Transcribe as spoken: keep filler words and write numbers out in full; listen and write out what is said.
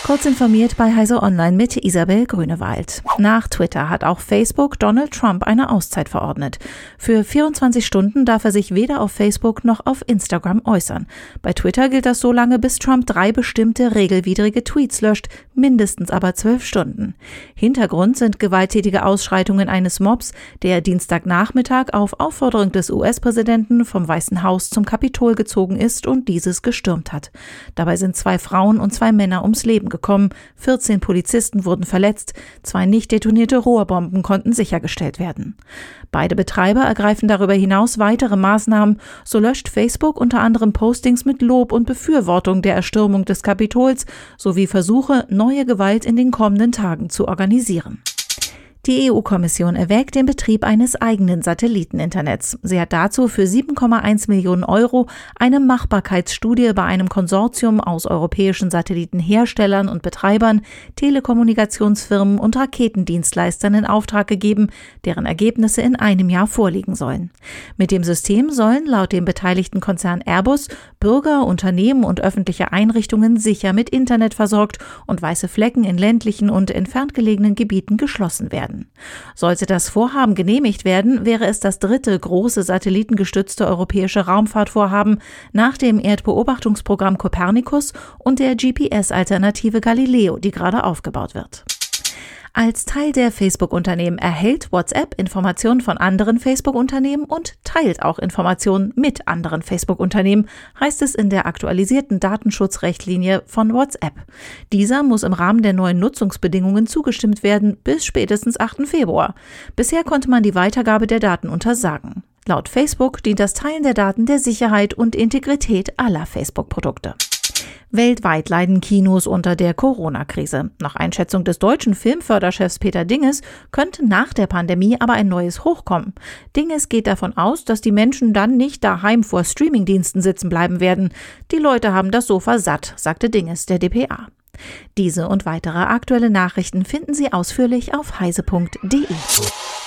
Kurz informiert bei Heise Online mit Isabel Grünewald. Nach Twitter hat auch Facebook Donald Trump eine Auszeit verordnet. Für vierundzwanzig Stunden darf er sich weder auf Facebook noch auf Instagram äußern. Bei Twitter gilt das so lange, bis Trump drei bestimmte regelwidrige Tweets löscht, mindestens aber zwölf Stunden. Hintergrund sind gewalttätige Ausschreitungen eines Mobs, der Dienstagnachmittag auf Aufforderung des U S-Präsidenten vom Weißen Haus zum Kapitol gezogen ist und dieses gestürmt hat. Dabei sind zwei Frauen und zwei Männer ums Leben gekommen. gekommen. vierzehn Polizisten wurden verletzt, zwei nicht detonierte Rohrbomben konnten sichergestellt werden. Beide Betreiber ergreifen darüber hinaus weitere Maßnahmen. So löscht Facebook unter anderem Postings mit Lob und Befürwortung der Erstürmung des Kapitols sowie Versuche, neue Gewalt in den kommenden Tagen zu organisieren. Die E U-Kommission erwägt den Betrieb eines eigenen Satelliteninternets. Sie hat dazu für sieben Komma eins Millionen Euro eine Machbarkeitsstudie bei einem Konsortium aus europäischen Satellitenherstellern und Betreibern, Telekommunikationsfirmen und Raketendienstleistern in Auftrag gegeben, deren Ergebnisse in einem Jahr vorliegen sollen. Mit dem System sollen laut dem beteiligten Konzern Airbus Bürger, Unternehmen und öffentliche Einrichtungen sicher mit Internet versorgt und weiße Flecken in ländlichen und entfernt gelegenen Gebieten geschlossen werden. Sollte das Vorhaben genehmigt werden, wäre es das dritte große satellitengestützte europäische Raumfahrtvorhaben nach dem Erdbeobachtungsprogramm Copernicus und der G P S-Alternative Galileo, die gerade aufgebaut wird. Als Teil der Facebook-Unternehmen erhält WhatsApp Informationen von anderen Facebook-Unternehmen und teilt auch Informationen mit anderen Facebook-Unternehmen, heißt es in der aktualisierten Datenschutzrichtlinie von WhatsApp. Dieser muss im Rahmen der neuen Nutzungsbedingungen zugestimmt werden bis spätestens achten Februar. Bisher konnte man die Weitergabe der Daten untersagen. Laut Facebook dient das Teilen der Daten der Sicherheit und Integrität aller Facebook-Produkte. Weltweit leiden Kinos unter der Corona-Krise. Nach Einschätzung des deutschen Filmförderchefs Peter Dinges könnte nach der Pandemie aber ein neues Hoch kommen. Dinges geht davon aus, dass die Menschen dann nicht daheim vor Streamingdiensten sitzen bleiben werden. Die Leute haben das Sofa satt, sagte Dinges der D P A. Diese und weitere aktuelle Nachrichten finden Sie ausführlich auf heise punkt de.